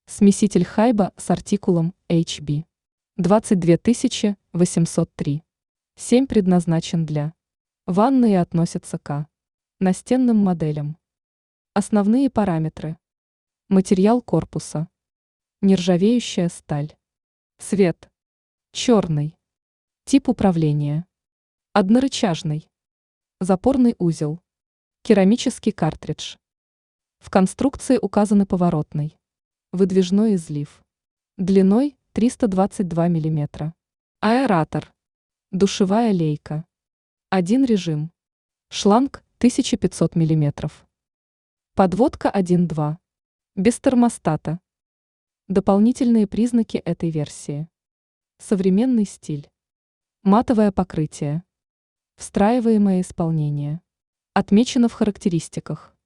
Смеситель Хайба с артикулом HB. 22 803. 7 предназначен для ванны и относится к настенным моделям. Основные параметры. Материал корпуса. Нержавеющая сталь. Цвет. Черный. Тип управления. Однорычажный. Запорный узел. Керамический картридж. В конструкции указаны поворотный. Выдвижной излив. Длиной 322 мм. Аэратор. Душевая лейка. Один режим. Шланг 1500 мм. Подводка 1.2. Без термостата. Дополнительные признаки этой версии. Современный стиль. Матовое покрытие. Встраиваемое исполнение. Отмечено в характеристиках.